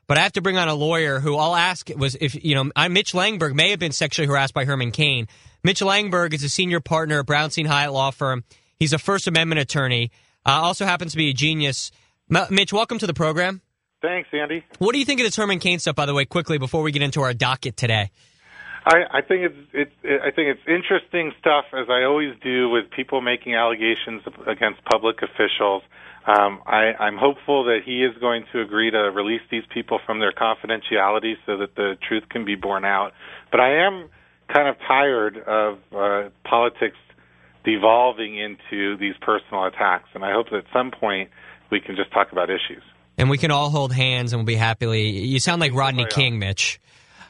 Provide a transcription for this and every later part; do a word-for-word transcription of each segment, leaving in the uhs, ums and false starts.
but I have to bring on a lawyer who I'll ask was if, you know, I, Mitch Langberg may have been sexually harassed by Herman Cain. Mitch Langberg is a senior partner at Brownstein Hyatt Law Firm. He's a First Amendment attorney, uh, also happens to be a genius. M- Mitch, welcome to the program. Thanks, Andy. What do you think of this Herman Cain stuff, by the way, quickly, before we get into our docket today? I, I think it's, it's I think it's interesting stuff, as I always do with people making allegations against public officials. Um, I, I'm hopeful that he is going to agree to release these people from their confidentiality so that the truth can be borne out. But I am kind of tired of uh, politics devolving into these personal attacks, and I hope that at some point we can just talk about issues. And we can all hold hands and we'll be happily. You sound like Rodney King, Mitch.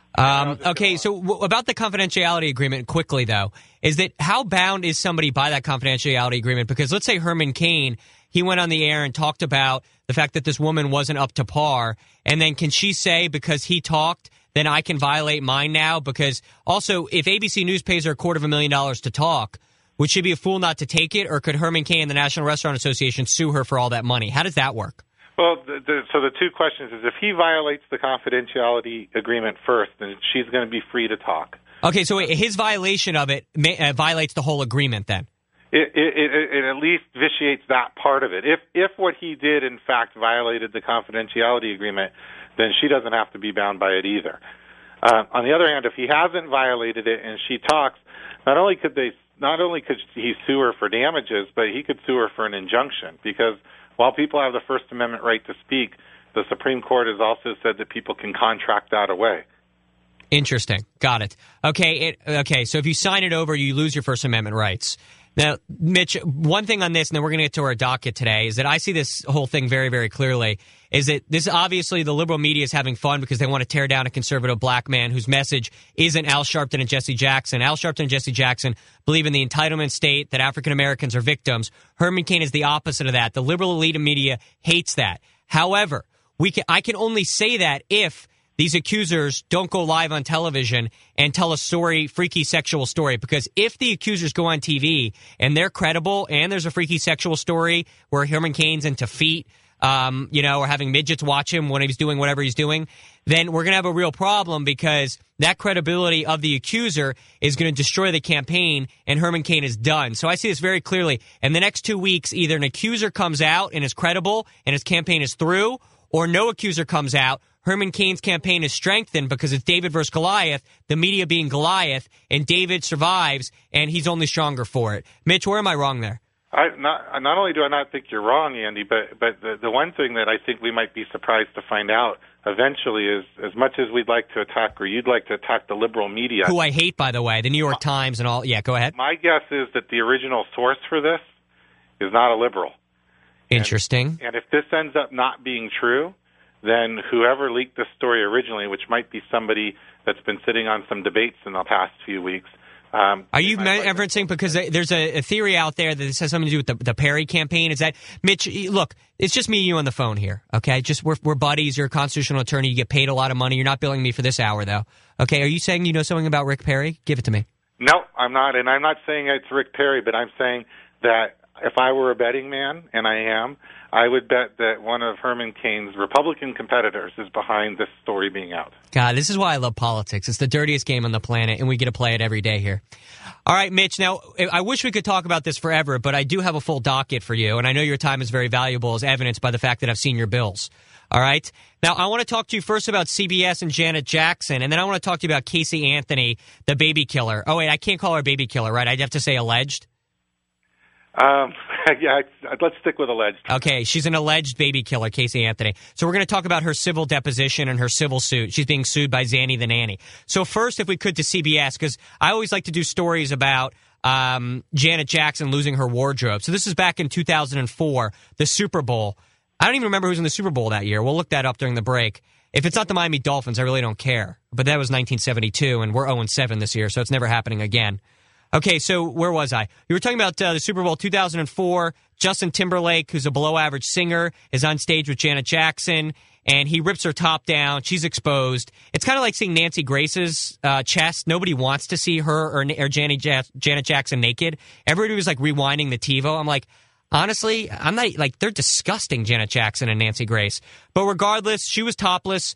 Um, okay, so w- about the confidentiality agreement, quickly, though, is that how bound is somebody by that confidentiality agreement? Because let's say Herman Cain, he went on the air and talked about the fact that this woman wasn't up to par, and then can she say, because he talked, then I can violate mine now? Because also, if A B C News pays her a quarter of a million dollars to talk, would she be a fool not to take it, or could Herman Cain and the National Restaurant Association sue her for all that money? How does that work? Well, the, the, so the two questions is, if he violates the confidentiality agreement first, then she's going to be free to talk. Okay, so his violation of it uh, violates the whole agreement then? It, it, it, it at least vitiates that part of it. If if what he did, in fact, violated the confidentiality agreement, then she doesn't have to be bound by it either. Uh, on the other hand, if he hasn't violated it and she talks, not only could they, not only could he sue her for damages, but he could sue her for an injunction, because while people have the First Amendment right to speak, the Supreme Court has also said that people can contract that away. Interesting. Got it. Okay. It, okay. So if you sign it over, you lose your First Amendment rights. Now, Mitch, one thing on this, and then we're going to get to our docket today, is that I see this whole thing very, very clearly, is that this obviously the liberal media is having fun because they want to tear down a conservative black man whose message isn't Al Sharpton and Jesse Jackson. Al Sharpton and Jesse Jackson believe in the entitlement state, that African Americans are victims. Herman Cain is the opposite of that. The liberal elite of media hates that. However, we can, I can only say that if these accusers don't go live on television and tell a story, freaky sexual story. Because if the accusers go on T V and they're credible and there's a freaky sexual story where Herman Cain's into feet, um, you know, or having midgets watch him when he's doing whatever he's doing, then we're going to have a real problem, because that credibility of the accuser is going to destroy the campaign, and Herman Cain is done. So I see this very clearly. In the next two weeks, either an accuser comes out and is credible and his campaign is through, or no accuser comes out. Herman Cain's campaign is strengthened because it's David versus Goliath, the media being Goliath, and David survives, and he's only stronger for it. Mitch, where am I wrong there? I, not, not only do I not think you're wrong, Andy, but but the, the one thing that I think we might be surprised to find out eventually is, as much as we'd like to attack, or you'd like to attack the liberal media, who I hate, by the way, the New York Times and all. Yeah, go ahead. My guess is that the original source for this is not a liberal. Interesting. And, and if this ends up not being true, then whoever leaked this story originally, which might be somebody that's been sitting on some debates in the past few weeks. Um, Are you referencing, because there's a, a theory out there that this has something to do with the, the Perry campaign? Is that, Mitch, look, it's just me and you on the phone here, okay? Just we're, we're buddies. You're a constitutional attorney. You get paid a lot of money. You're not billing me for this hour, though. Okay, are you saying you know something about Rick Perry? Give it to me. No, I'm not. And I'm not saying it's Rick Perry, but I'm saying that if I were a betting man, and I am, I would bet that one of Herman Cain's Republican competitors is behind this story being out. God, this is why I love politics. It's the dirtiest game on the planet, and we get to play it every day here. All right, Mitch, now, I wish we could talk about this forever, but I do have a full docket for you, and I know your time is very valuable, as evidenced by the fact that I've seen your bills. All right? Now, I want to talk to you first about C B S and Janet Jackson, and then I want to talk to you about Casey Anthony, the baby killer. Oh, wait, I can't call her baby killer, right? I'd have to say alleged? Um, yeah, let's stick with alleged. Okay, she's an alleged baby killer, Casey Anthony. So we're going to talk about her civil deposition and her civil suit. She's being sued by Zanny the Nanny. So first, if we could, to C B S, because I always like to do stories about um, Janet Jackson losing her wardrobe. So this is back in two thousand four, the Super Bowl. I don't even remember who was in the Super Bowl that year. We'll look that up during the break. If it's not the Miami Dolphins, I really don't care. But that was nineteen seventy-two, and we're oh and seven this year, so it's never happening again. Okay, so where was I? You were talking about uh, the Super Bowl two thousand four. Justin Timberlake, who's a below-average singer, is on stage with Janet Jackson, and he rips her top down. She's exposed. It's kind of like seeing Nancy Grace's uh, chest. Nobody wants to see her or, or Janet, ja- Janet Jackson naked. Everybody was, like, rewinding the TiVo. I'm like, honestly, I'm not, like, they're disgusting, Janet Jackson and Nancy Grace. But regardless, she was topless.